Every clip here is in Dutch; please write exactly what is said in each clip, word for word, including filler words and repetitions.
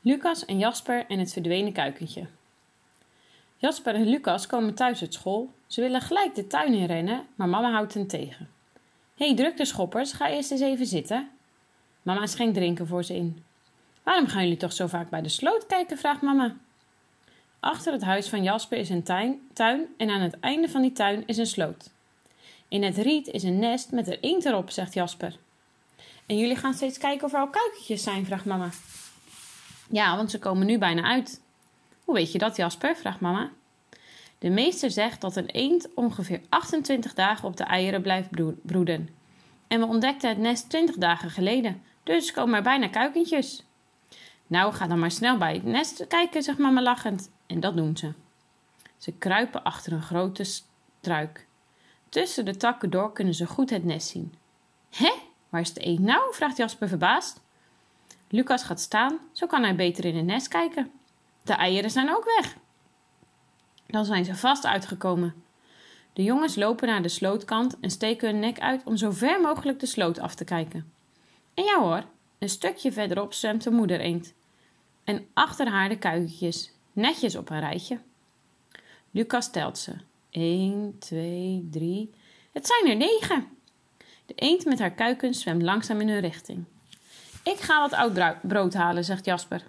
Lucas en Jasper en het verdwenen kuikentje. Jasper en Lucas komen thuis uit school. Ze willen gelijk de tuin in rennen, maar mama houdt hen tegen. Hé, hey, drukteschoppers, ga eerst eens even zitten. Mama schenkt drinken voor ze in. Waarom gaan jullie toch zo vaak bij de sloot kijken, vraagt mama. Achter het huis van Jasper is een tuin, tuin en aan het einde van die tuin is een sloot. In het riet is een nest met er eend erop, zegt Jasper. En jullie gaan steeds kijken of er al kuikentjes zijn, vraagt mama. Ja, want ze komen nu bijna uit. Hoe weet je dat, Jasper? Vraagt mama. De meester zegt dat een eend ongeveer achtentwintig dagen op de eieren blijft broeden. En we ontdekten het nest twintig dagen geleden, dus komen er bijna kuikentjes. Nou, ga dan maar snel bij het nest kijken, zegt mama lachend. En dat doen ze. Ze kruipen achter een grote struik. Tussen de takken door kunnen ze goed het nest zien. Hé, waar is de eend nou? Vraagt Jasper verbaasd. Lucas gaat staan, zo kan hij beter in het nest kijken. De eieren zijn ook weg. Dan zijn ze vast uitgekomen. De jongens lopen naar de slootkant en steken hun nek uit om zo ver mogelijk de sloot af te kijken. En ja hoor, een stukje verderop zwemt de moeder eend. En achter haar de kuikentjes, netjes op een rijtje. Lucas telt ze. Eén, twee, drie. Het zijn er negen. De eend met haar kuikens zwemt langzaam in hun richting. Ik ga wat oud brood halen, zegt Jasper.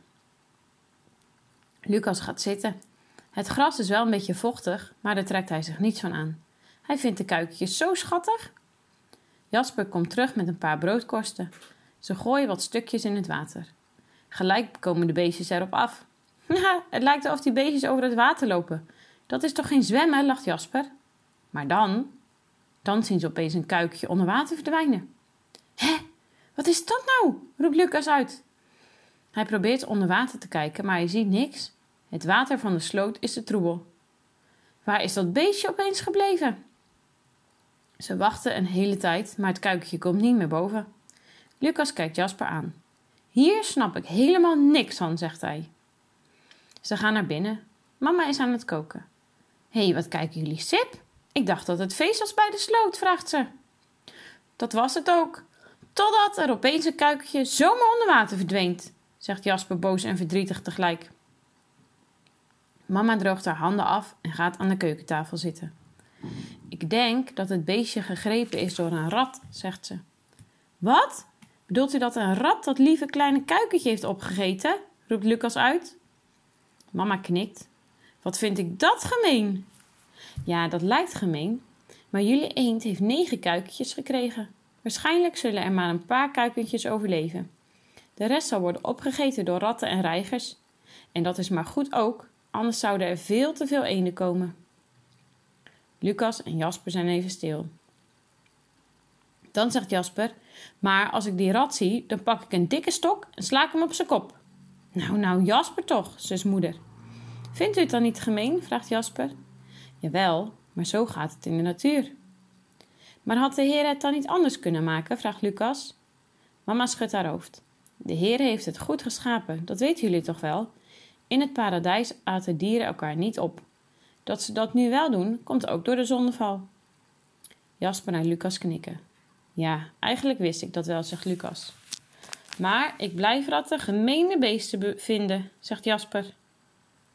Lucas gaat zitten. Het gras is wel een beetje vochtig, maar daar trekt hij zich niets van aan. Hij vindt de kuikentjes zo schattig. Jasper komt terug met een paar broodkorsten. Ze gooien wat stukjes in het water. Gelijk komen de beestjes erop af. Ja, het lijkt alsof die beestjes over het water lopen. Dat is toch geen zwemmen, lacht Jasper. Maar dan, dan zien ze opeens een kuikentje onder water verdwijnen. Hé, wat is dat nou? Roept Lucas uit. Hij probeert onder water te kijken, maar hij ziet niks. Het water van de sloot is te troebel. Waar is dat beestje opeens gebleven? Ze wachten een hele tijd, maar het kuikentje komt niet meer boven. Lucas kijkt Jasper aan. Hier snap ik helemaal niks van, zegt hij. Ze gaan naar binnen. Mama is aan het koken. Hé, hey, wat kijken jullie sip? Ik dacht dat het feest was bij de sloot, vraagt ze. Dat was het ook. Totdat er opeens een kuikentje zomaar onder water verdween, zegt Jasper boos en verdrietig tegelijk. Mama droogt haar handen af en gaat aan de keukentafel zitten. Ik denk dat het beestje gegrepen is door een rat, zegt ze. Wat? Bedoelt u dat een rat dat lieve kleine kuikentje heeft opgegeten? Roept Lucas uit. Mama knikt. Wat vind ik dat gemeen? Ja, dat lijkt gemeen, maar jullie eend heeft negen kuikentjes gekregen. Waarschijnlijk zullen er maar een paar kuikentjes overleven. De rest zal worden opgegeten door ratten en reigers. En dat is maar goed ook, anders zouden er veel te veel eenden komen. Lucas en Jasper zijn even stil. Dan zegt Jasper, maar als ik die rat zie, dan pak ik een dikke stok en sla ik hem op zijn kop. Nou, nou, Jasper toch, zus moeder. Vindt u het dan niet gemeen? Vraagt Jasper. Jawel, maar zo gaat het in de natuur. Maar had de Heer het dan niet anders kunnen maken? Vraagt Lucas. Mama schudt haar hoofd. De Heer heeft het goed geschapen, dat weten jullie toch wel? In het paradijs aten dieren elkaar niet op. Dat ze dat nu wel doen, komt ook door de zondeval. Jasper en Lucas knikken. Ja, eigenlijk wist ik dat wel, zegt Lucas. Maar ik blijf ratten gemene beesten vinden, zegt Jasper.